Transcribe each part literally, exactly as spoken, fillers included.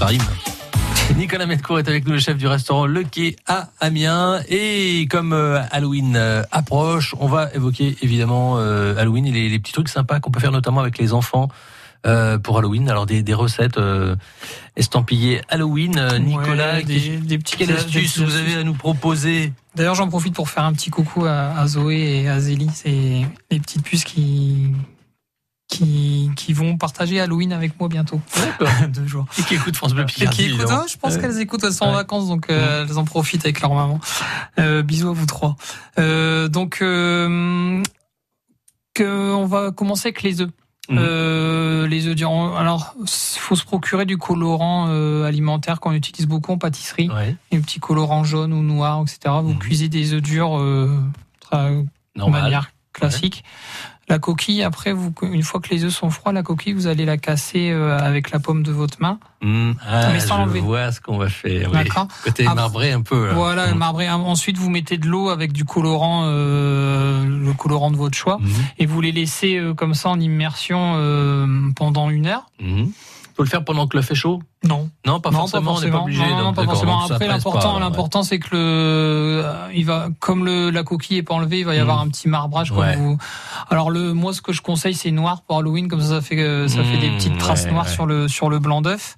rime. Nicolas Medcourt est avec nous, le chef du restaurant Le Quai à Amiens. Et comme euh, Halloween euh, approche, on va évoquer évidemment euh, Halloween et les, les petits trucs sympas qu'on peut faire notamment avec les enfants euh, pour Halloween. Alors des, des recettes euh, estampillées Halloween. Euh, Nicolas, ouais, des, des petits quelle astuce vous avez à nous proposer? D'ailleurs, j'en profite pour faire un petit coucou à, à Zoé et à Zélie. C'est les petites puces qui... Qui, qui vont partager Halloween avec moi bientôt. D'accord. Deux jours. Et qui écoutent France Bleu Picardie. Et qui écoutent, hein, je pense ouais. qu'elles écoutent, elles sont en vacances, donc euh, elles en profitent avec leur maman. Euh, bisous à vous trois. Euh, donc, euh, que on va commencer avec les œufs. Mmh. Euh, les œufs durs. Alors, faut se procurer du colorant euh, alimentaire qu'on utilise beaucoup en pâtisserie. Ouais. Les petits colorants jaunes ou noirs, et cetera. Vous mmh. cuisez des œufs durs euh, de manière classique. Ouais. La coquille, après, vous, une fois que les œufs sont froids, la coquille, vous allez la casser euh, avec la paume de votre main. Mmh. Ah, mais sans je enlever. vois ce qu'on va faire. D'accord. Oui. Côté après, marbré un peu. Là. Voilà, mmh. marbré. Ensuite, vous mettez de l'eau avec du colorant, euh, le colorant de votre choix, mmh. et vous les laissez euh, comme ça en immersion euh, pendant une heure. Mmh. Faut le faire pendant que l'œuf est chaud? Non. Non, pas non, forcément, pas forcément. on n'est pas obligé. Non, non, donc, pas forcément. Donc, après, l'important, pas, l'important, ouais. c'est que le, il va, comme le, la coquille est pas enlevée, il va y mmh. avoir un petit marbrage, comme ouais. vous. Alors, le, moi, ce que je conseille, c'est noir pour Halloween, comme ça, ça fait, ça mmh, fait des petites traces ouais, noires ouais. sur le, sur le blanc d'œuf.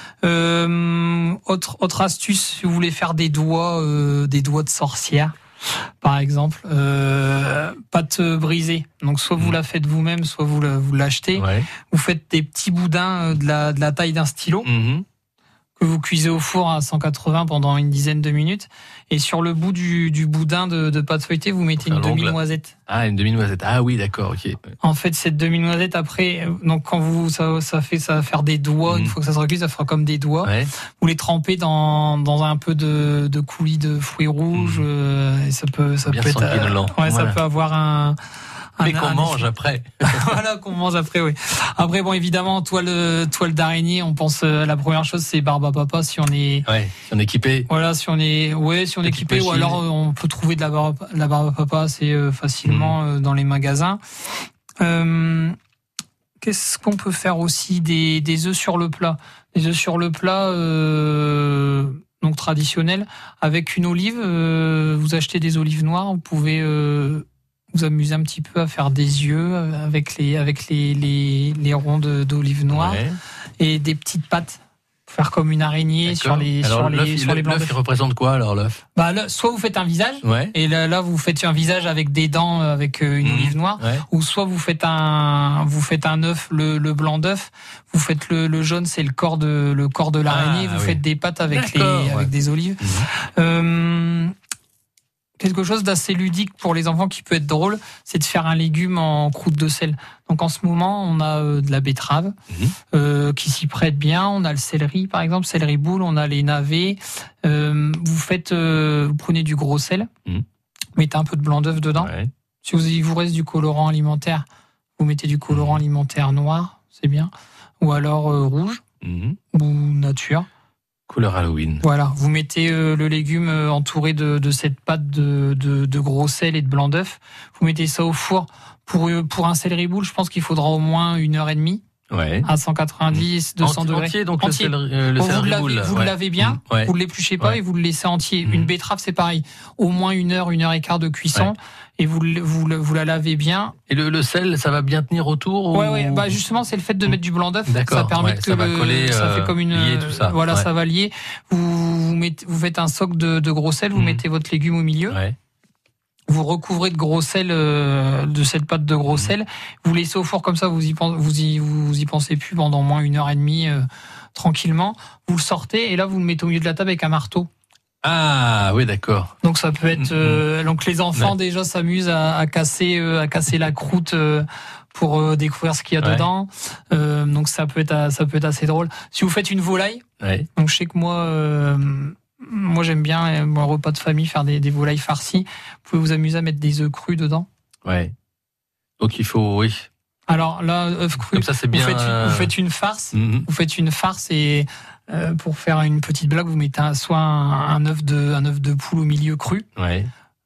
Euh, autre, autre astuce, si vous voulez faire des doigts, euh, des doigts de sorcière. Par exemple, euh, pâte brisée. Donc soit vous mmh. la faites vous-même, soit vous, la, vous l'achetez. Ouais. Vous faites des petits boudins de la, de la taille d'un stylo mmh. que vous cuisez au four à cent quatre-vingts pendant une dizaine de minutes. Et sur le bout du, du boudin de, de pâte feuilletée, vous mettez une demi-noisette. Ah, une demi-noisette. Ah oui, d'accord, ok. En fait, cette demi-noisette, après, donc quand vous ça, ça fait ça va faire des doigts. Mmh. Une fois que ça se recuise, ça fera comme des doigts. Ouais. Vous les trempez dans dans un peu de, de coulis de fruits rouges. Mmh. Euh, et ça peut ça bien peut être. Euh, ouais, voilà. Ça peut avoir un. Mais qu'on mange effet. Après. Voilà, qu'on mange après, oui. Après, bon, évidemment, toile, toile d'araignée, on pense, euh, la première chose, c'est barbe à papa, si on est... Ouais, si on est équipé. Voilà, si on est, ouais, si on est équipé, ou alors, euh, on peut trouver de la barbe, la barbe à papa assez euh, facilement mmh. euh, dans les magasins. Euh, qu'est-ce qu'on peut faire aussi? Des, des œufs sur le plat. Des œufs sur le plat, euh, donc traditionnels, avec une olive, euh, vous achetez des olives noires, vous pouvez, euh, vous amuser un petit peu à faire des yeux avec les avec les les, les ronds de, d'olive noire ouais. et des petites pattes, faire comme une araignée. D'accord. sur les alors, sur les l'œuf, sur les blancs. L'œuf, il représente quoi alors l'œuf? Bah là, soit vous faites un visage ouais. et là, là vous faites un visage avec des dents avec une mmh. olive noire ouais. ou soit vous faites un vous faites un œuf le, le blanc d'œuf, vous faites le, le jaune c'est le corps de le corps de l'araignée, ah, vous oui. faites des pattes avec D'accord, les ouais. avec des olives. Mmh. Euh, Quelque chose d'assez ludique pour les enfants qui peut être drôle, c'est de faire un légume en croûte de sel. Donc en ce moment, on a euh, de la betterave mmh. euh, qui s'y prête bien. On a le céleri, par exemple, céleri boule. On a les navets. Euh, vous faites, euh, vous prenez du gros sel, mmh. mettez un peu de blanc d'œuf dedans. Ouais. Si vous, il vous reste du colorant alimentaire, vous mettez du colorant mmh. alimentaire noir, c'est bien. Ou alors euh, rouge mmh. ou nature. Couleur Halloween. Voilà, vous mettez euh, le légume euh, entouré de, de cette pâte de, de, de gros sel et de blanc d'œuf. Vous mettez ça au four. Pour, euh, pour un céleri boule, je pense qu'il faudra au moins une heure et demie. Ouais. À cent quatre-vingt-dix, deux cents Enti- degrés. Entier, donc entier. le céleri, euh, le bon, céleri vous l'avez, boule. vous ouais. le lavez bien, mmh. ouais. vous ne l'épluchez pas ouais. et vous le laissez entier. Mmh. Une betterave, c'est pareil. Au moins une heure, une heure et quart de cuisson. Ouais. Et vous, vous, vous la lavez bien. Et le, le sel, ça va bien tenir autour ou... Ouais, ouais. Bah, justement, c'est le fait de mettre du blanc d'œuf. D'accord. Ça permet ouais, que ça va le, coller, ça fait euh, comme une, lier tout ça. Voilà, ouais. ça va lier. Vous, vous mettez, vous faites un soc de, de gros sel, vous mmh. mettez votre légume au milieu. Ouais. Vous recouvrez de gros sel, euh, de cette pâte de gros mmh. sel. Vous laissez au four comme ça, vous y pensez, vous y, vous y pensez plus pendant au moins une heure et demie, euh, tranquillement. Vous le sortez et là, vous le mettez au milieu de la table avec un marteau. Ah oui, d'accord. Donc ça peut être euh, mmh. donc les enfants ouais. déjà s'amusent à, à casser euh, à casser la croûte euh, pour euh, découvrir ce qu'il y a ouais. dedans. Euh, donc ça peut être ça peut être assez drôle. Si vous faites une volaille, ouais. donc je sais que moi euh, moi j'aime bien euh, mon repas de famille faire des, des volailles farcies. Vous pouvez vous amuser à mettre des œufs crus dedans. Ouais. Donc il faut oui. Alors là œufs crus. Comme ça c'est bien. Vous faites une, vous faites une farce. Mmh. Vous faites une farce et Euh, pour faire une petite blague, vous mettez un, soit un, un œuf de un œuf de poule au milieu cru, ouais.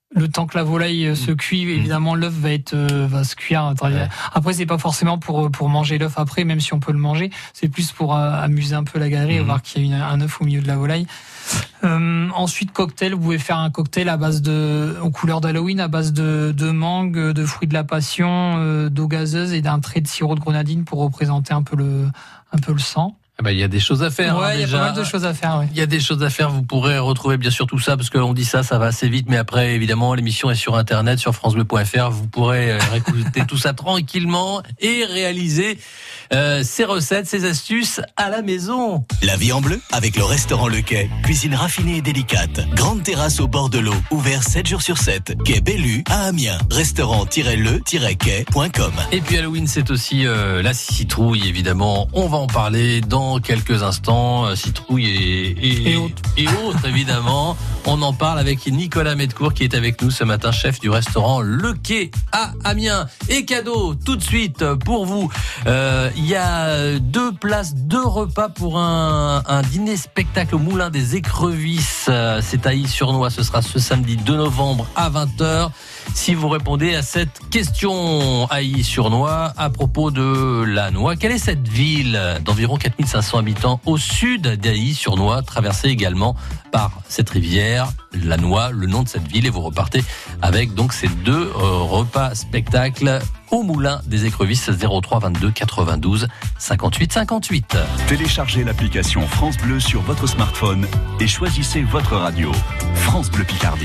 Le temps que la volaille se cuit, évidemment, l'œuf va être euh, va se cuire. Ouais. Après, c'est pas forcément pour pour manger l'œuf après, même si on peut le manger. C'est plus pour euh, amuser un peu la galerie et mmh. voir qu'il y a une, un œuf au milieu de la volaille. Euh, ensuite, cocktail. Vous pouvez faire un cocktail à base de, aux couleurs d'Halloween, à base de de mangue, de fruits de la passion, euh, d'eau gazeuse et d'un trait de sirop de grenadine pour représenter un peu le un peu le sang. Eh ben, il y a des choses à faire. Ouais, hein, il y a déjà. pas mal de choses à faire. Ouais. Il y a des choses à faire. Vous pourrez retrouver bien sûr tout ça parce qu'on dit ça, ça va assez vite. Mais après, évidemment, l'émission est sur Internet, sur francebleu point fr. Vous pourrez réécouter tout ça tranquillement et réaliser euh, ces recettes, ces astuces à la maison. La vie en bleu avec le restaurant Le Quai. Cuisine raffinée et délicate. Grande terrasse au bord de l'eau. Ouvert sept jours sur sept. Quai Bellu à Amiens. Restaurant-le-quai point com. Et puis Halloween, c'est aussi euh, la citrouille, évidemment. On va en parler dans quelques instants. Citrouille et, et, et, autres. et autres, évidemment. On en parle avec Nicolas Medcourt qui est avec nous ce matin, chef du restaurant Le Quai à Amiens. Et cadeau, tout de suite, pour vous. Euh, il y a deux places, deux repas pour un, un dîner spectacle au Moulin des Écrevisses. C'est à Illy-sur-Noix. Ce sera ce samedi deux novembre à vingt heures. Si vous répondez à cette question à Illy-sur-Noix à propos de la Noix, quelle est cette ville d'environ quatre mille cinq cents habitants au sud d'Illy-sur-Noix, traversée également par cette rivière, la Noix, le nom de cette ville, et vous repartez avec donc ces deux euh, repas spectacles au Moulin des Écrevisses. Zéro trois vingt-deux quatre-vingt-douze cinquante-huit cinquante-huit. Téléchargez l'application France Bleu sur votre smartphone et choisissez votre radio. France Bleu Picardie.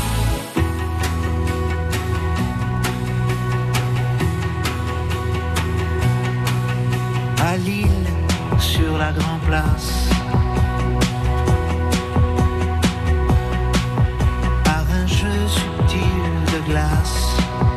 À Lille, sur la Grand Place, par un jeu subtil de glace,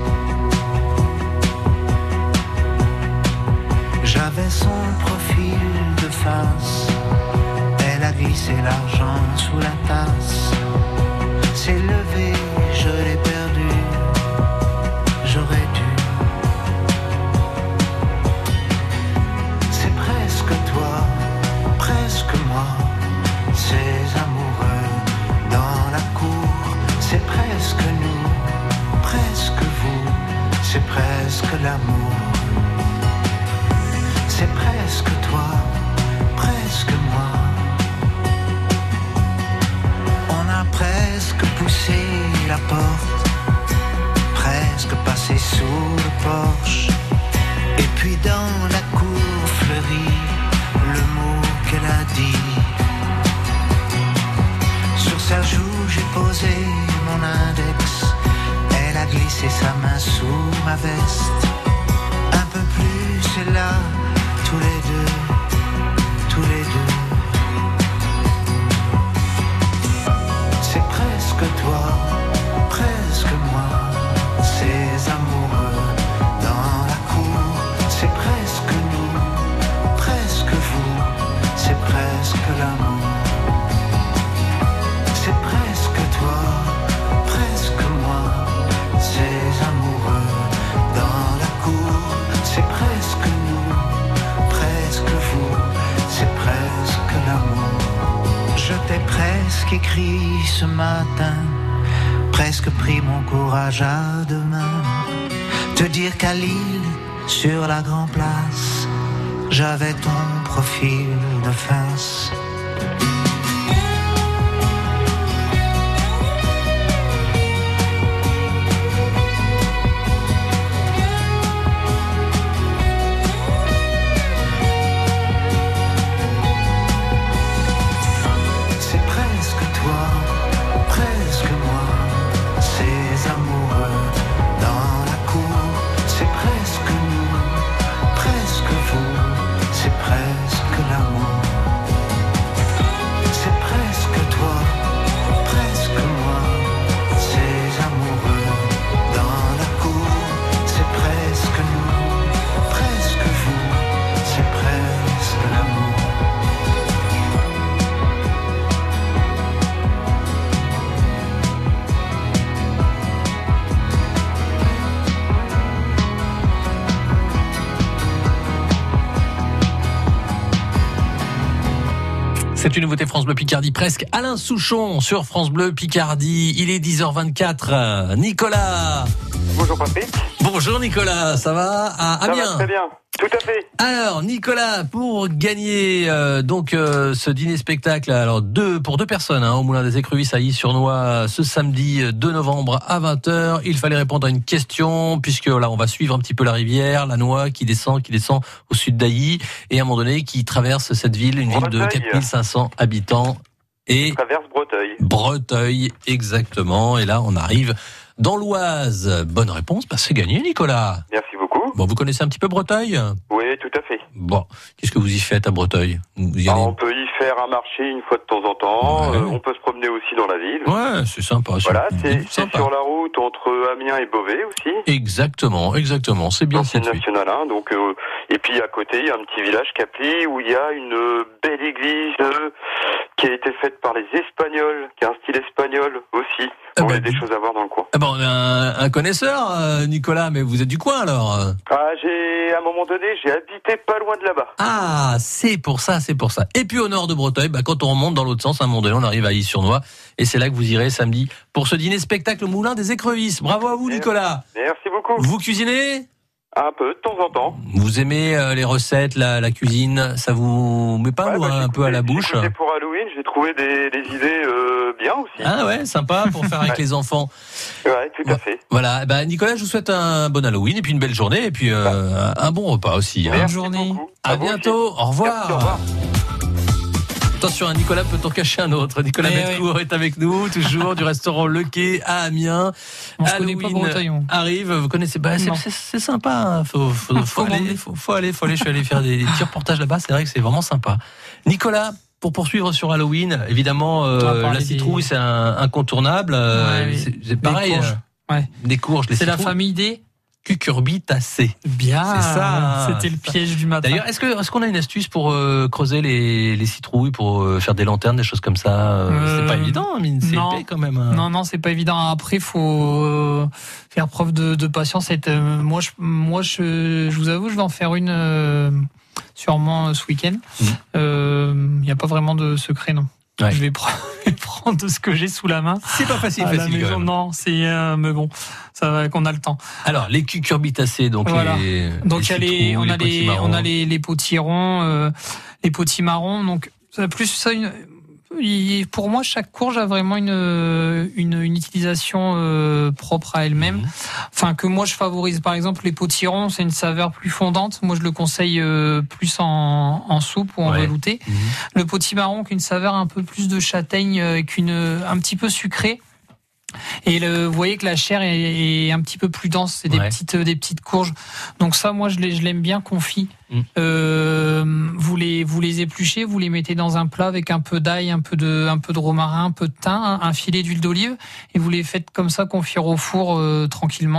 j'avais son profil de face. Elle a glissé l'argent sous la tasse. S'est levé, je l'ai perdu. J'aurais dû. Toi, presque moi, ces amoureux dans la cour, c'est presque nous, presque vous, c'est presque l'amour, c'est presque toi, presque moi. On a presque poussé la porte, presque passé sous le porche, et puis dans la cour fleurie, le mot qu'elle a dit. Sur sa joue j'ai posé mon index. Elle a glissé sa main sous ma veste. Un peu plus, c'est là, tous les deux, tous les deux. C'est presque toi, presque moi, ces amoureux dans la cour. C'est presque nous, presque vous, c'est presque l'amour. C'est presque toi, presque moi, ces amoureux dans la cour. C'est presque nous, presque vous, c'est presque l'amour. Je t'ai presque écrit ce matin, presque pris mon courage à deux mains, te dire qu'à Lille, sur la Grand Place, j'avais ton profil de face. C'est presque toi, presque moi, ces amoureux dans la cour. C'est presque nous, presque vous, c'est presque l'amour. C'est une nouveauté France Bleu Picardie, presque Alain Souchon sur France Bleu Picardie. Il est dix heures vingt-quatre. Nicolas. Bonjour Patrick. Bonjour Nicolas, ça va à Amiens? Ça va très bien, tout à fait. Alors Nicolas, pour gagner euh, donc euh, ce dîner spectacle, alors deux pour deux personnes hein, au Moulin des Écrevisses à Is-sur-Noix ce samedi deux novembre à vingt heures. Il fallait répondre à une question puisque là on va suivre un petit peu la rivière, la Noix qui descend, qui descend au sud d'Ailly et à un moment donné qui traverse cette ville, une ville de quatre mille cinq cents habitants et traverse Breteuil. Breteuil exactement. Et là on arrive dans l'Oise. Bonne réponse, bah c'est gagné Nicolas. Merci beaucoup. Bon, vous connaissez un petit peu Breteuil? Oui, tout à fait. Bon, qu'est-ce que vous y faites à Breteuil? Vous y allez... Alors, on peut y faire un marché une fois de temps en temps. Ouais. Euh, on peut se promener aussi dans la ville. Ouais, c'est sympa. Voilà, c'est, c'est c'est sur la route entre Amiens et Beauvais aussi. Exactement, exactement. C'est bien L'ancienne situé. nationale un. Donc, euh, et puis à côté, il y a un petit village Capli où il y a une belle église euh, qui a été faite par les Espagnols, qui a un style espagnol aussi. Ah On bah, a des choses à voir dans le coin. Ah bon, on a un, un connaisseur, euh, Nicolas, mais vous êtes du coin alors? Ah, j'ai, à un moment donné, j'ai habité pas loin de là-bas. Ah, c'est pour ça, c'est pour ça. Et puis au nord de Breteuil, bah, quand on remonte dans l'autre sens, à un moment donné, on arrive à Is-sur-Noix. Et c'est là que vous irez samedi pour ce dîner spectacle au Moulin des Écrevisses. Bravo à vous, Nicolas. Merci beaucoup. Vous cuisinez? Un peu, de temps en temps. Vous aimez euh, les recettes, la, la cuisine? Ça vous met pas Ouais, ou bah, un j'ai peu à la écouté- bouche? j'ai écouté pour Halloween, j'ai trouvé des, des idées euh, bien aussi. Ah ouais, sympa pour faire avec Ouais. les enfants. Ouais, tout à fait. Voilà, bah Nicolas, je vous souhaite un bon Halloween et puis une belle journée et puis euh, un bon repas aussi. Hein. Merci journée. beaucoup. À vous bientôt, aussi. au revoir. Merci, au revoir. Attention, un Nicolas peut en cacher un autre. Nicolas Eh Metcourt est avec nous, toujours du restaurant Le Quai à Amiens. On se connaît pas Breteuil. on. arrive, vous connaissez pas, c'est, Non. c'est, c'est sympa. Hein. Faut, faut, faut, Faut aller, m'emmener. faut, faut aller, faut aller. Je suis allé faire des, des petits reportages là-bas. C'est vrai que c'est vraiment sympa. Nicolas, pour poursuivre sur Halloween, évidemment, euh, On va parler la citrouille des- c'est un incontournable. Euh, Ouais, oui. c'est, c'est Des pareil. courges. euh, Ouais. Des courges, les C'est la citrouilles. famille des Cucurbitacées. Bien. C'est ça. C'était le piège du matin. D'ailleurs, est-ce que est-ce qu'on a une astuce pour euh, creuser les, les citrouilles, pour euh, faire des lanternes, des choses comme ça euh, Euh, C'est pas évident, mais c'est non. épais quand même. hein. Non, non, c'est pas évident. Après, faut euh, faire preuve de, de patience. Et, euh, moi, je, moi, je, je vous avoue, je vais en faire une euh, sûrement euh, ce week-end. Il Mhm. n'y a pas vraiment de secret, non. Ouais. Je vais prendre, prendre de ce que j'ai sous la main. C'est pas facile, À la facile quand maison, même. non, c'est euh, mais bon, ça va qu'on a le temps. Alors, les cucurbitacées, donc Voilà. les Donc il y a les, citrouilles, on a les, potimarrons. on a les, les potirons, euh, les potimarrons. Donc ça, plus ça, une, il- pour moi, chaque courge a vraiment une une, une utilisation euh, propre à elle-même. Mhm. Enfin que moi je favorise. Par exemple, les potirons, c'est une saveur plus fondante. Moi, je le conseille euh, plus en, en soupe ou en Ouais. velouté. Mhm. Le potimarron, qui a une saveur un peu plus de châtaigne, euh, qu'une un petit peu sucrée. Et le, vous voyez que la chair est, est un petit peu plus dense, c'est des Ouais. petites des petites courges. Donc ça, moi, je, l'ai- je l'aime bien confit. Mm. Euh, vous les vous les épluchez, vous les mettez dans un plat avec un peu d'ail, un peu de un peu de romarin, un peu de thym, un, un filet d'huile d'olive, et vous les faites comme ça confire au four euh, tranquillement.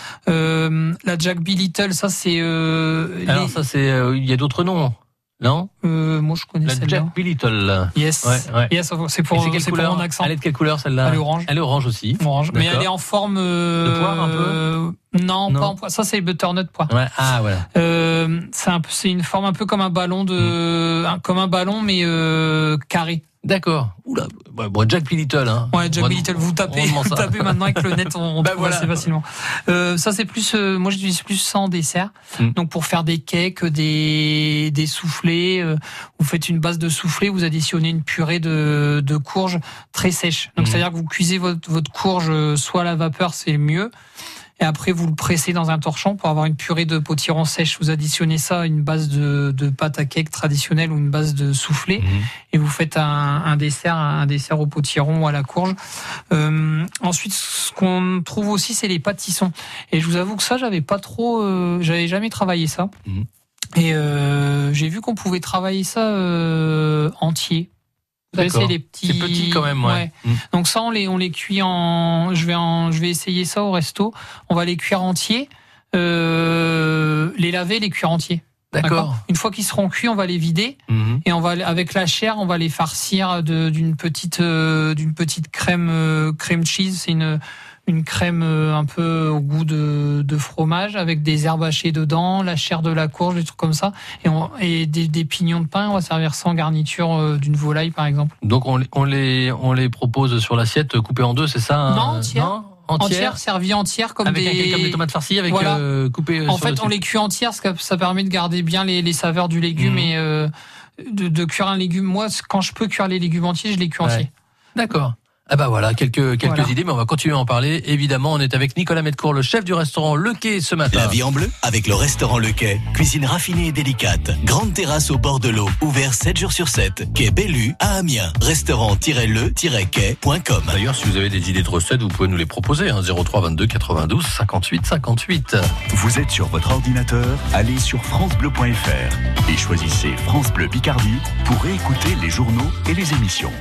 Euh, la Jack B. Little, ça c'est. Euh, Alors les- ça, c'est euh, il y a d'autres noms, non? euh, moi je connais La celle-là. Jack B. Little. Yes. Ouais, ouais. Yes, c'est Et pour c'est quelle c'est pour couleur? mon accent. Elle est de quelle couleur celle-là? Elle est orange. Elle est orange aussi. Orange. Mais D'accord. elle est en forme euh, De poire, un peu euh, non, Non. pas en poire. Ça c'est butternut poire. Ouais. Ah voilà. Euh, c'est un peu, c'est une forme un peu comme un ballon de, un- comme un ballon mais euh, carré. D'accord. Oula. Bon, bon, Jack B. Little, hein. Ouais, Jack On B. va- Little, vous tapez, on demande vous ça. tapez maintenant avec le net, on, on Bah trouve voilà. assez facilement. Euh, ça c'est plus, euh, moi j'utilise plus ça en dessert. Mm. Donc pour faire des cakes, des des soufflés, euh, vous faites une base de soufflé, vous additionnez une purée de de courges très sèche. Donc Mm. c'est-à-dire que vous cuisez votre votre courge euh, soit à la vapeur, c'est mieux. Et après, vous le pressez dans un torchon pour avoir une purée de potiron sèche. Vous additionnez ça à une base de, de pâte à cake traditionnelle ou une base de soufflé. Mhm. Et vous faites un, un dessert, un dessert au potiron ou à la courge. Euh, ensuite, ce qu'on trouve aussi, c'est les pâtissons. Et je vous avoue que ça, j'avais pas trop, euh, j'avais jamais travaillé ça. Mhm. Et euh, j'ai vu qu'on pouvait travailler ça euh, entier. Vous savez, D'accord. c'est les petits. C'est petit quand même, ouais. Mm. Donc ça, on les, on les cuit en. Je vais en, je vais essayer ça au resto. On va les cuire entiers, euh, les laver, les cuire entiers. D'accord. Une fois qu'ils seront cuits, on va les vider Mhm. et on va avec la chair, on va les farcir de- d'une petite, euh, d'une petite crème, euh, crème cheese. C'est une une crème un peu au goût de, de fromage avec des herbes hachées dedans, la chair de la courge, des trucs comme ça, et, on, et des, des pignons de pain. On va servir ça en garniture d'une volaille par exemple. Donc on, on les on les propose sur l'assiette coupées en deux, c'est ça hein? Non, entière. Non Entière, entière servie entière comme avec des un, comme des tomates farcies avec voilà. euh, coupées. En fait, on les cuit entières, parce que ça permet de garder bien les, les saveurs du légume mmh. et euh, de, de cuire un légume. Moi, quand je peux cuire les légumes entiers, je les cuis ouais. entiers. D'accord. Ah bah voilà, quelques quelques voilà. idées, mais on va continuer à en parler. Évidemment, on est avec Nicolas Metcourt, le chef du restaurant Le Quai ce matin. La vie en bleu avec le restaurant Le Quai. Cuisine raffinée et délicate. Grande terrasse au bord de l'eau, ouvert sept jours sur sept. Quai Bellu à Amiens. Restaurant-le-quai point com. D'ailleurs, si vous avez des idées de recettes, vous pouvez nous les proposer. Hein, zéro trois vingt-deux quatre-vingt-douze cinquante-huit cinquante-huit. Vous êtes sur votre ordinateur, allez sur francebleu point fr et choisissez France Bleu Picardie pour réécouter les journaux et les émissions.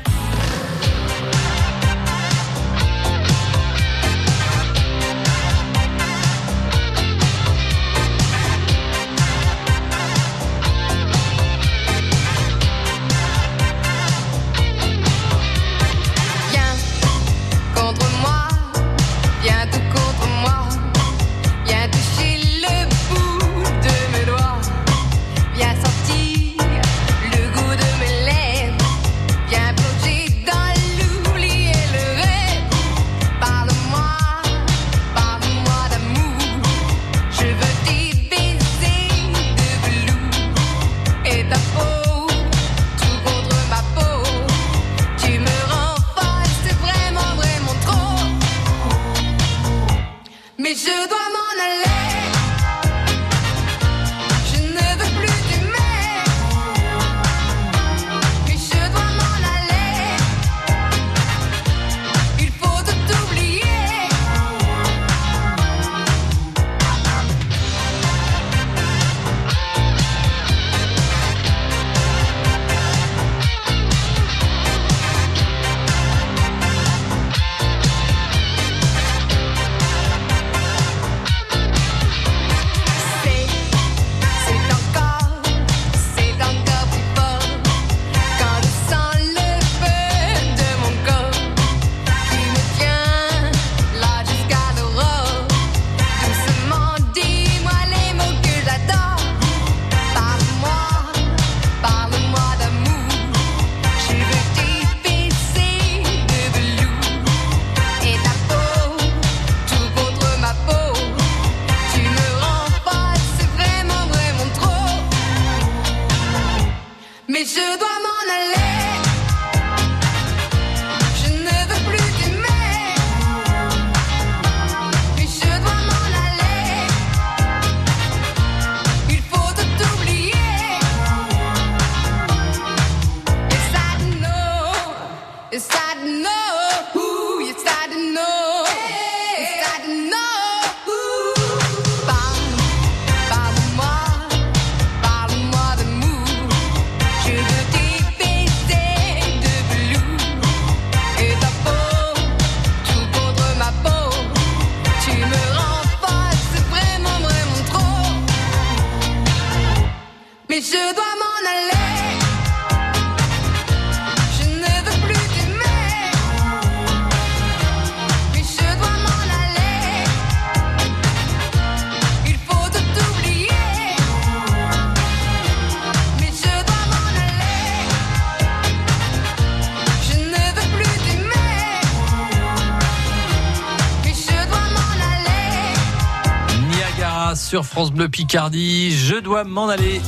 Sur France Bleu Picardie, je dois m'en aller.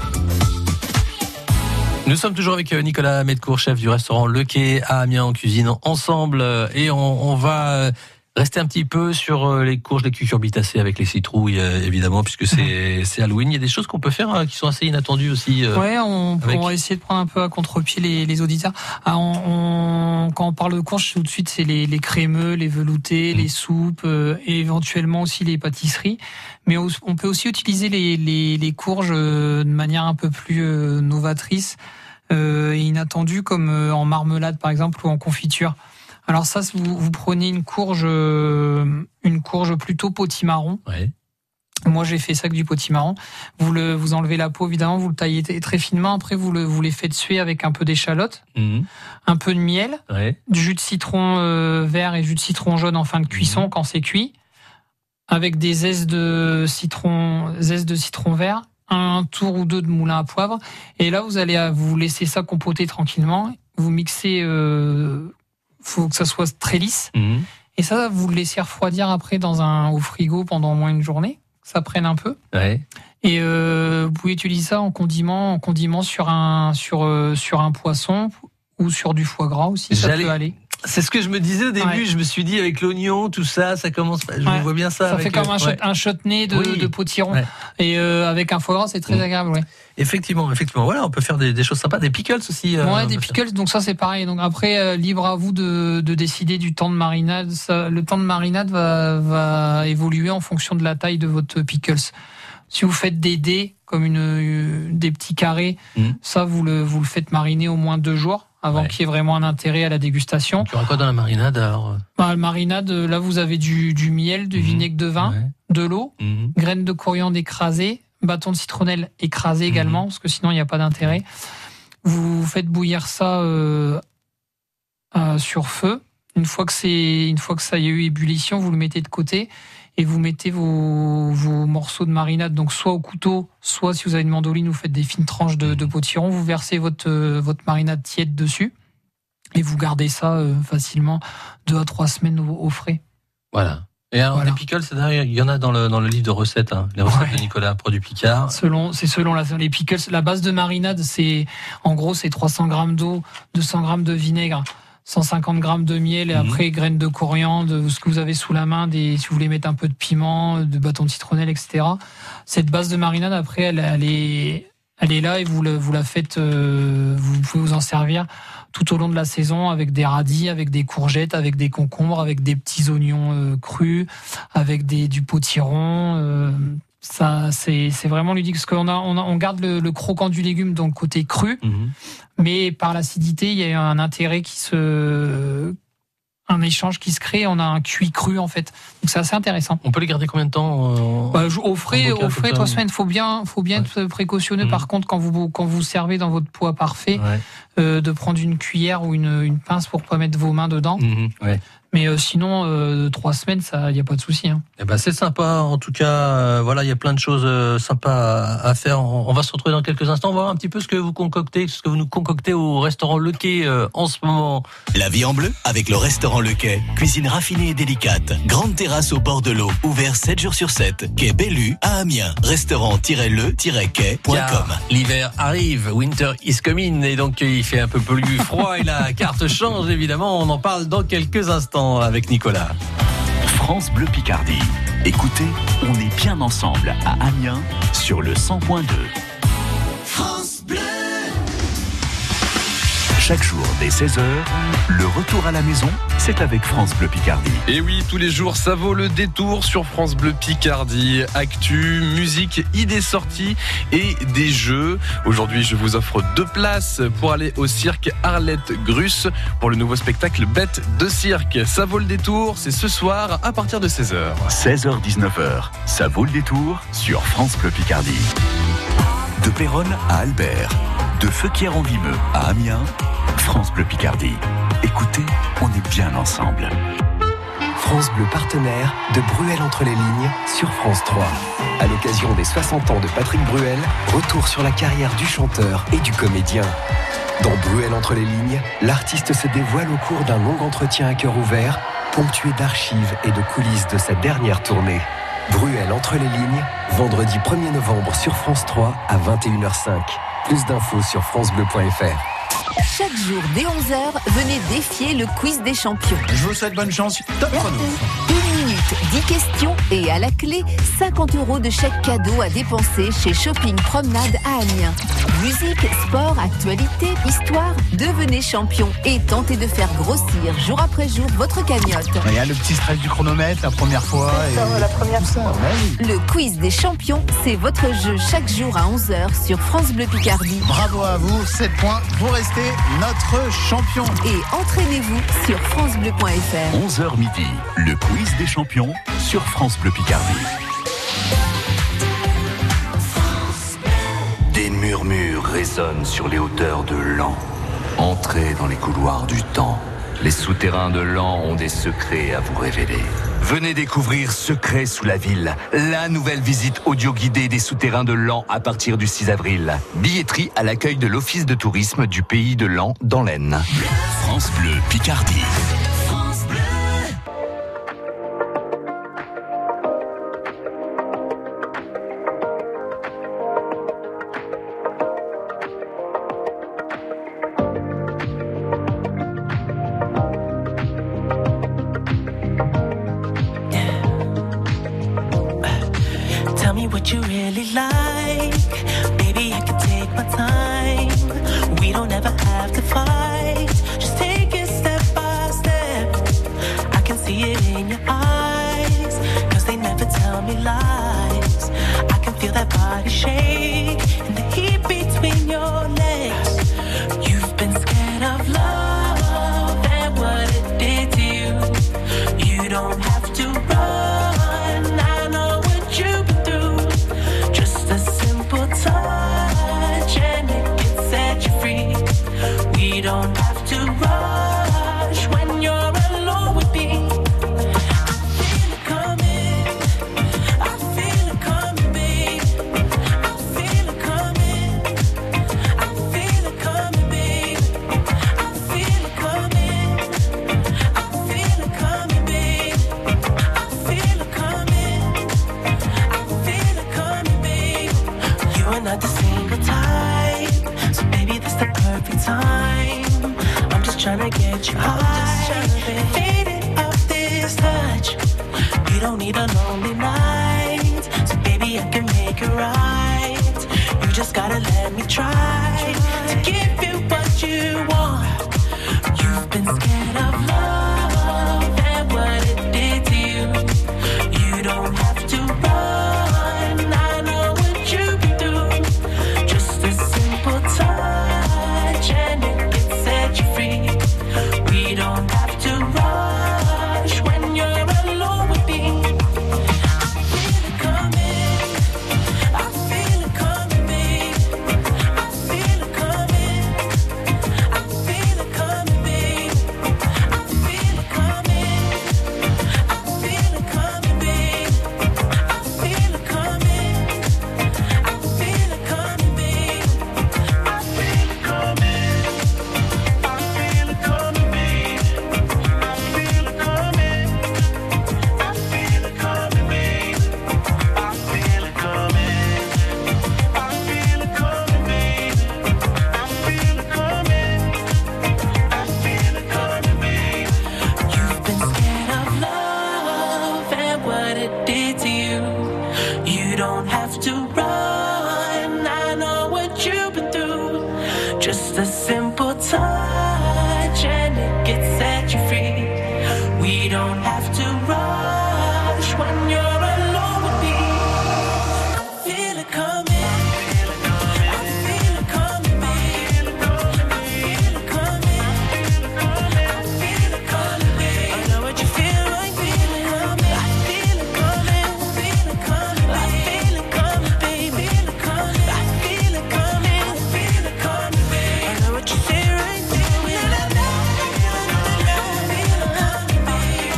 Nous sommes toujours avec Nicolas Metcourt, chef du restaurant Le Quai à Amiens, en cuisine ensemble, et on, on va rester un petit peu sur les courges, les cucurbitacées avec les citrouilles, évidemment, puisque c'est, c'est Halloween. Il y a des choses qu'on peut faire qui sont assez inattendues aussi. Ouais, on, avec... on va essayer de prendre un peu à contre-pied les, les auditeurs. Ah, on, on, quand on parle de courges, tout de suite, c'est les, les crémeux, les veloutés, mmh. les soupes, euh, et éventuellement aussi les pâtisseries. Mais on peut aussi utiliser les, les, les courges de manière un peu plus euh, novatrice euh, et inattendue, comme euh, en marmelade par exemple ou en confiture. Alors ça, vous, vous prenez une courge, euh, une courge plutôt potimarron. Ouais. Moi, j'ai fait ça avec du potimarron. Vous le, vous enlevez la peau, évidemment, vous le taillez très finement. Après, vous le, vous les faites suer avec un peu d'échalote, mmh. un peu de miel, ouais. du jus de citron euh, vert et jus de citron jaune en fin de cuisson mmh. quand c'est cuit, avec des zestes de citron, zestes de citron vert, un tour ou deux de moulin à poivre. Et là, vous allez vous laisser ça compoter tranquillement. Vous mixez, euh, faut que ça soit très lisse. Mmh. Et ça, vous le laissez refroidir après dans un au frigo pendant au moins une journée. Ça prenne un peu. Ouais. Et euh, vous pouvez utiliser ça en condiment, en condiment sur un sur euh, sur un poisson ou sur du foie gras aussi. Ça J'allais... peut aller. C'est ce que je me disais au début. Ouais. Je me suis dit avec l'oignon, tout ça, ça commence. Je ouais. vois bien ça. Ça avec fait comme un, ouais. shot, un chutney de, oui. de potiron. Ouais. Et euh, avec un foie gras, c'est très mmh. agréable. Ouais. Effectivement, effectivement. Voilà, on peut faire des, des choses sympas, des pickles aussi. Euh, ouais, des pickles. Faire. Donc ça, c'est pareil. Donc après, euh, libre à vous de, de décider du temps de marinade. Ça, le temps de marinade va, va évoluer en fonction de la taille de votre pickles. Si vous faites des dés, comme une, une des petits carrés, mmh. ça vous le vous le faites mariner au moins deux jours avant ouais. qu'il y ait vraiment un intérêt à la dégustation. Tu auras quoi dans la marinade alors? Bah, la marinade, là vous avez du du miel, du mmh. vinaigre de vin, ouais. de l'eau, mmh. graines de coriandre écrasées, bâton de citronnelle écrasé mmh. également, parce que sinon il n'y a pas d'intérêt. Vous faites bouillir ça euh, euh, sur feu. Une fois que c'est une fois que ça y a eu ébullition, vous le mettez de côté. Et vous mettez vos, vos morceaux de marinade, donc soit au couteau, soit si vous avez une mandoline, vous faites des fines tranches de, de potiron, vous versez votre, votre marinade tiède dessus, et vous gardez ça euh, facilement deux à trois semaines au, au frais. Voilà. Et alors, voilà. Les pickles, il y en a dans le, dans le livre de recettes, hein, les recettes ouais. de Nicolas, produit Picard. Selon, c'est selon la, les pickles, la base de marinade, c'est, en gros, c'est trois cents grammes d'eau, deux cents grammes de vinaigre, cent cinquante grammes de miel et mmh. après graines de coriandre, ce que vous avez sous la main, des, si vous voulez mettre un peu de piment, de bâton de citronnelle, et cetera. Cette base de marinade, après, elle, elle est, elle est là et vous, le, vous la faites, euh, vous pouvez vous en servir tout au long de la saison avec des radis, avec des courgettes, avec des concombres, avec des petits oignons euh, crus, avec des, du potiron. Euh, ça, c'est, c'est vraiment ludique parce qu'on a, on, a, on garde le, le croquant du légume, donc côté cru. Mmh. Mais par l'acidité, il y a un intérêt qui se, un échange qui se crée. On a un cuit cru en fait, donc c'est assez intéressant. On peut les garder combien de temps euh, bah, au frais, au frais trois semaines. Faut bien, faut bien ouais. être précautionneux. Mmh. Par contre, quand vous quand vous servez dans votre poids parfait, ouais. euh, de prendre une cuillère ou une une pince pour pas mettre vos mains dedans. Mmh. Ouais. Mais euh, sinon, euh, trois semaines, ça, y a pas de souci. Hein. Eh ben, c'est sympa. En tout cas, euh, voilà, il y a plein de choses euh, sympas à, à faire. On, on va se retrouver dans quelques instants. On va voir un petit peu ce que vous concoctez, ce que vous nous concoctez au restaurant Le Quai euh, en ce moment. La vie en bleu avec le restaurant Le Quai. Cuisine raffinée et délicate. Grande terrasse au bord de l'eau. Ouvert sept jours sur sept. Quai Bellu à Amiens. Restaurant-le-quai point com. L'hiver arrive. Winter is coming. Et donc, il fait un peu plus froid et la carte change, évidemment. On en parle dans quelques instants avec Nicolas. France Bleu Picardie. Écoutez, on est bien ensemble à Amiens sur le cent point deux. France Bleu. Chaque jour dès seize heures, le retour à la maison, c'est avec France Bleu Picardie. Et oui, tous les jours, ça vaut le détour sur France Bleu Picardie. Actu, musique, idées sorties et des jeux. Aujourd'hui, je vous offre deux places pour aller au cirque Arlette Grusse pour le nouveau spectacle Bête de cirque. Ça vaut le détour, c'est ce soir à partir de seize heures. seize heures dix-neuf heures, ça vaut le détour sur France Bleu Picardie. De Péronne à Albert, de Feuquières-en-Vimeux à Amiens, France Bleu Picardie. Écoutez, on est bien ensemble. France Bleu partenaire de Bruel entre les lignes sur France trois. À l'occasion des soixante ans de Patrick Bruel, retour sur la carrière du chanteur et du comédien. Dans Bruel entre les lignes, l'artiste se dévoile au cours d'un long entretien à cœur ouvert, ponctué d'archives et de coulisses de sa dernière tournée. Bruel entre les lignes, vendredi premier novembre sur France trois à vingt et une heures cinq. Plus d'infos sur francebleu point f r. Chaque jour dès onze heures, venez défier le quiz des champions. Je vous souhaite bonne chance. Top chrono. Une minute, dix questions et à la clé, cinquante euros de chèque cadeau à dépenser chez Shopping Promenade à Amiens. Musique, sport, actualité, histoire, devenez champion et tentez de faire grossir jour après jour votre cagnotte. Il y a le petit stress du chronomètre la première fois. C'est ça, et... la première fois. Ouais. Le quiz des champions, c'est votre jeu chaque jour à onze heures sur France Bleu Picardie. Bravo à vous, sept points, vous restez notre champion. Et entraînez-vous sur francebleu point f r. onze heures midi, le quiz des champions sur France Bleu Picardie. murmures résonnent sur les hauteurs de l'An. Entrez dans les couloirs du temps. Les souterrains de l'An ont des secrets à vous révéler. Venez découvrir Secrets sous la ville, la nouvelle visite audio guidée des souterrains de l'An à partir du six avril. Billetterie à l'accueil de l'Office de tourisme du pays de l'An dans l'Aisne. France Bleu Picardie. What you really like, baby, I can take my time. We don't ever have to fight. Just take it step by step. I can see it in your eyes, cause they never tell me lies. I can feel that body shake and the heat between your legs. You've been scared of love and what it did to you. You don't have to run, I know what you've been through. A simple touch and it can set you free. We don't have to rush when you're alone with me. I feel it coming, I feel it coming, babe. I feel it coming, I feel it coming, babe. I feel it coming, I feel it coming, babe. I feel it coming, I feel it coming, babe. You are not the single type, so baby, this the perfect time. I'm just tryna get you high, faded off this touch. You don't need a lonely night, so baby, I can make it right. You just gotta let me try to give you what you want. You've been scared of love and what it did to you. You don't have to run, I know what you've been through. Just a simple touch and it can set you free. We don't have to rush when you're alone with me. I feel it coming, I feel it coming, babe. I feel it coming, I feel it coming, babe. I feel it coming, I feel it coming, babe. I feel it coming, I feel it coming, babe. I feel it coming, I feel it coming, babe. I feel it coming, I feel it coming, babe. I feel it coming, I feel it coming, babe. I feel it coming, I feel it coming, babe. You've been scared of love and what it did to you. You don't have to run, I know what you've been through. Just a simple touch and it can set you free. We don't have to rush when you're alone with me. I feel it coming, I feel it coming, babe. I feel it coming, I feel it coming, babe. I know what you feel, I feel it coming. I feel it coming, I feel it coming, I feel it coming, babe. I feel it coming, I feel it coming, babe. I know what you feel, I feel it. I feel it coming, babe.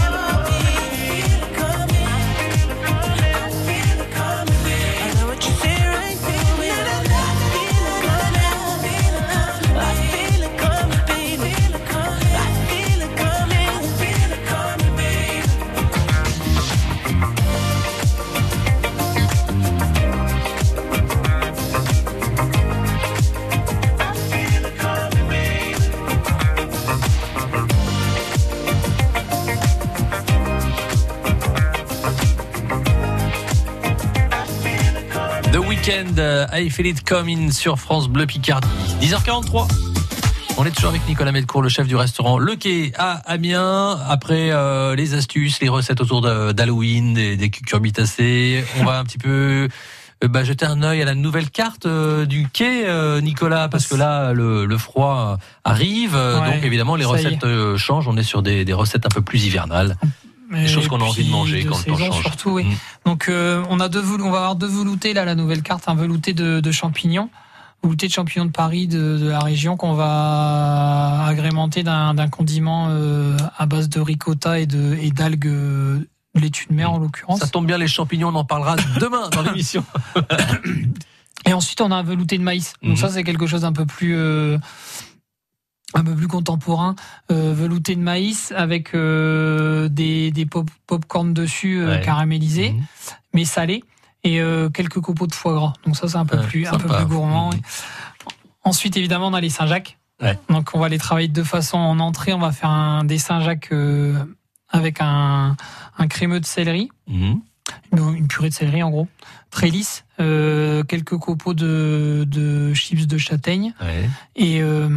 Weekend, I Feel It Coming sur France Bleu Picardie. dix heures quarante-trois. On est toujours avec Nicolas Medcourt, le chef du restaurant Le Quai à Amiens. Après euh, les astuces, les recettes autour de, d'Halloween, des, des cucurbitacées, on va un petit peu euh, bah, jeter un œil à la nouvelle carte euh, du quai, euh, Nicolas, parce que là, le, le froid arrive. Ouais, donc évidemment, les recettes euh, changent. On est sur des, des recettes un peu plus hivernales. Des choses qu'on a envie de manger de quand le temps change. Surtout, oui. Mmh. Donc euh, on a deux, on va avoir deux veloutés là, la nouvelle carte, un velouté de, de champignons. velouté de champignon de Paris de, de la région qu'on va agrémenter d'un, d'un condiment euh, à base de ricotta et de et d'algues euh, de laitue de mer en l'occurrence. Ça tombe bien, les champignons, on en parlera demain dans l'émission. Et ensuite, on a un velouté de maïs. Donc mmh. ça, c'est quelque chose d'un peu plus euh, un peu plus contemporain, euh, velouté de maïs avec euh, des des pop popcorn dessus euh, ouais. caramélisés, mmh. mais salés. Et euh, quelques copeaux de foie gras. Donc ça, c'est un peu ouais, plus, sympa. un peu plus gourmand. Mmh. Ouais. Ensuite, évidemment, on a les Saint-Jacques. Ouais. Donc, on va les travailler de deux façons. En entrée, on va faire un des Saint-Jacques euh, avec un, un crémeux de céleri, mmh. une, une purée de céleri en gros, très lisse, euh, quelques copeaux de, de chips de châtaigne ouais. et euh,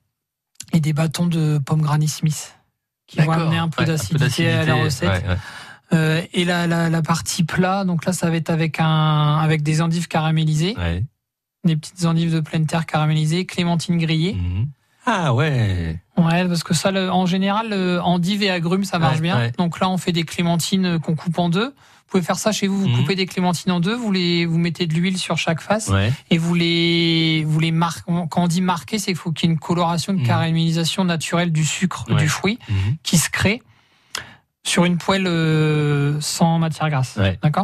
et des bâtons de pommes Granny Smith qui D'accord. vont amener un peu, ouais, d'acidité, un peu d'acidité à la recette. Ouais, ouais. Euh, et la, la, la partie plat, donc là, ça va être avec un, avec des endives caramélisées, ouais. des petites endives de pleine terre caramélisées, clémentines grillées. Mmh. Ah ouais. Ouais, parce que ça, le, en général, le, endives et agrumes, ça marche ouais, bien. Ouais. Donc là, on fait des clémentines qu'on coupe en deux. Vous pouvez faire ça chez vous. Vous mmh. coupez des clémentines en deux, vous les, vous mettez de l'huile sur chaque face ouais. et vous les, vous les marquez. Quand on dit marquer, c'est qu'il faut qu'il y ait une coloration, une mmh. caramélisation naturelle du sucre, ouais. du fruit, mmh. qui se crée sur une poêle euh, sans matière grasse, ouais. d'accord.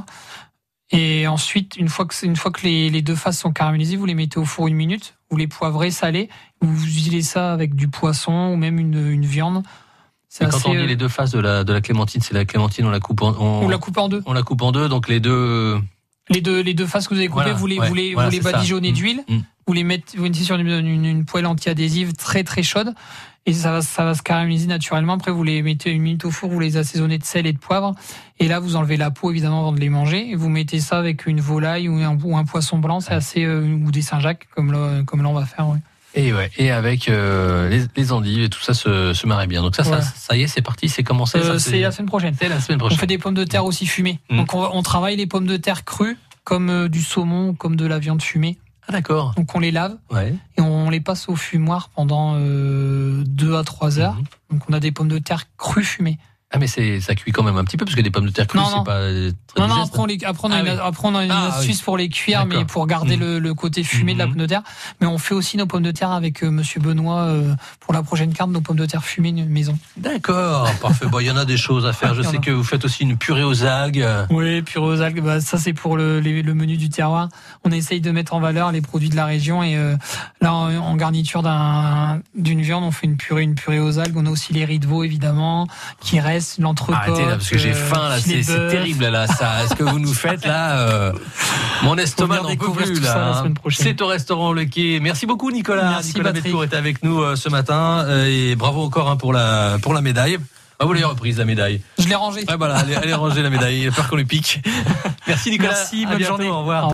Et ensuite, une fois que une fois que les, les deux faces sont caramélisées, vous les mettez au four une minute, vous les poivrez, salez, vous utilisez ça avec du poisson ou même une, une viande. C'est assez, quand on dit euh... les deux faces de la de la clémentine, c'est la clémentine, on la coupe en on, on la coupe en deux. On la coupe en deux, donc les deux les deux les deux faces que vous avez coupées, voilà, vous les ouais, vous les voilà, vous les badigeonnez d'huile, mmh. vous les mettez vous mettez sur une, une, une poêle anti-adhésive très très chaude. Et ça va, ça va se caraméliser naturellement. Après, vous les mettez une minute au four, vous les assaisonnez de sel et de poivre. Et là, vous enlevez la peau, évidemment, avant de les manger. Et vous mettez ça avec une volaille ou un, ou un poisson blanc. C'est assez, euh, ou des Saint-Jacques, comme là, comme là, on va faire, ouais. Et ouais. Et avec, euh, les, les endives et tout ça se, se marie bien. Donc ça, ouais. ça, ça y est, c'est parti, c'est commencé. Euh, ça, c'est, c'est la semaine prochaine. C'est la semaine prochaine. On fait des pommes de terre aussi fumées. Mmh. Donc, on, on travaille les pommes de terre crues, comme euh, du saumon, comme de la viande fumée. Ah d'accord. Donc on les lave ouais. et on les passe au fumoir pendant euh, deux à trois heures. Mmh. Donc on a des pommes de terre crues fumées. Ah mais c'est ça cuit quand même un petit peu parce que des pommes de terre crues non, c'est non. pas très non non après on, les, après on a ah, une, oui. après on a une ah, astuce oui. pour les cuire d'accord. mais pour garder mmh. le, le côté fumé mmh. de la pomme de terre. Mais on fait aussi nos pommes de terre avec euh, Monsieur Benoît euh, pour la prochaine carte, nos pommes de terre fumées maison. D'accord, parfait. Bon il y en a des choses à faire. Je sais que vous faites aussi une purée aux algues. Oui, purée aux algues. Bah ça c'est pour le, les, le menu du terroir. On essaye de mettre en valeur les produits de la région et euh, là en, en garniture d'un d'une viande on fait une purée une purée aux algues. On a aussi les riz de veau évidemment qui restent, l'entrecôte. Là, parce que j'ai faim là, c'est, c'est terrible là, ça. Ce que vous nous faites là, euh, mon estomac n'en peut plus là. Hein. C'est au restaurant Le Quai. Merci beaucoup Nicolas. Merci, Nicolas Medcourt était avec nous euh, ce matin euh, et bravo encore hein, pour la pour la médaille. Ah, vous l'avez reprise la médaille. Je l'ai rangée. Ah voilà, elle est, elle est rangée la médaille. Il a peur qu'on lui pique. Merci Nicolas. Merci, bonne journée. Au revoir.